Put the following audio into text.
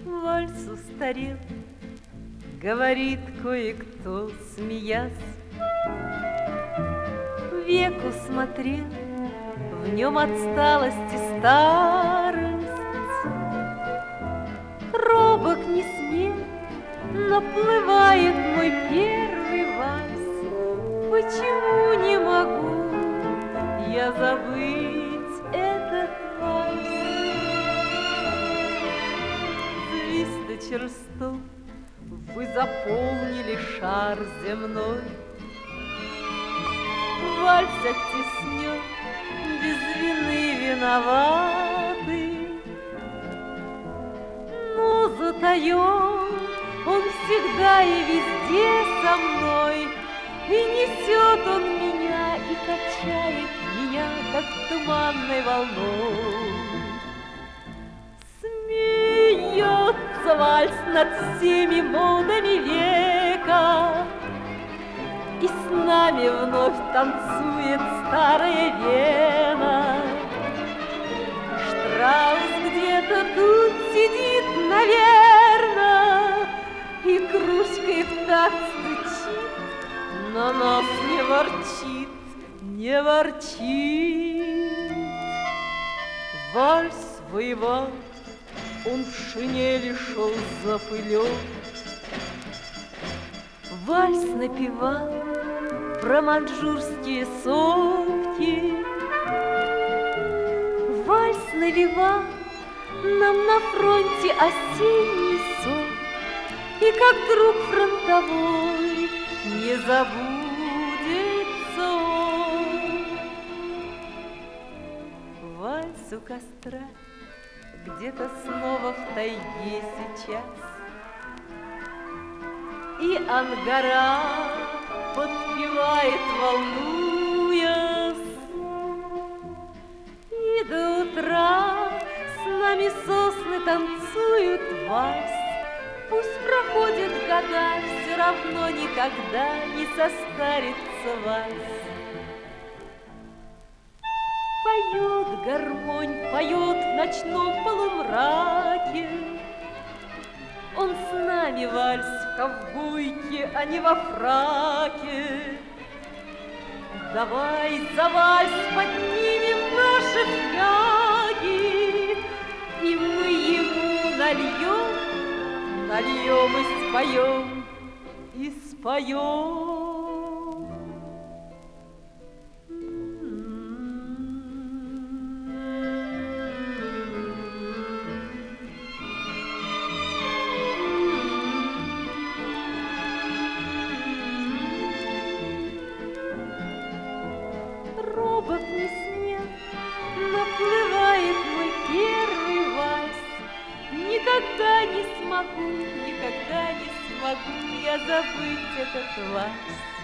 Вальс устарел, говорит кое-кто, смеясь. Век усмотрел, в нем отсталость и старость. Робок не смел, наплывает мой первый вальс. Почему не могу я забыть этот вальс? Звезды черстов, вы заполнили шар земной. Вальс оттеснен, без вины виноваты, но затаен он всегда и везде со мной. И несет он меня, и качает меня, как туманной волной. Смеется вальс над всеми модами века, и с нами вновь танцует старая Вена. Штраус где-то тут сидит, наверно, и кружкой в такт стучит, но нас не ворчит, не ворчит. Вальс воевал, он в шинели шел запылен. Вальс напевал про маньчжурские сопки. Вальс навевал нам на фронте осенний сон. И как друг фронтовой не забудется он. Вальс у костра, где-то снова в тайге сейчас. И ангара подпевает, волнуясь. И до утра с нами сосны танцуют вальс. Пусть проходят года, все равно никогда не состарится вальс. Поет гармонь, поет в ночном полумраке. Он с нами вальс в ковбойке, а не во фраке. Давай за вальс поднимем наши фляги, и мы ему нальем, нальем и споем, и споем. Робот не смел, наплывает мой первый вальс. Никогда не смогу, никогда не смогу я забыть этот вальс.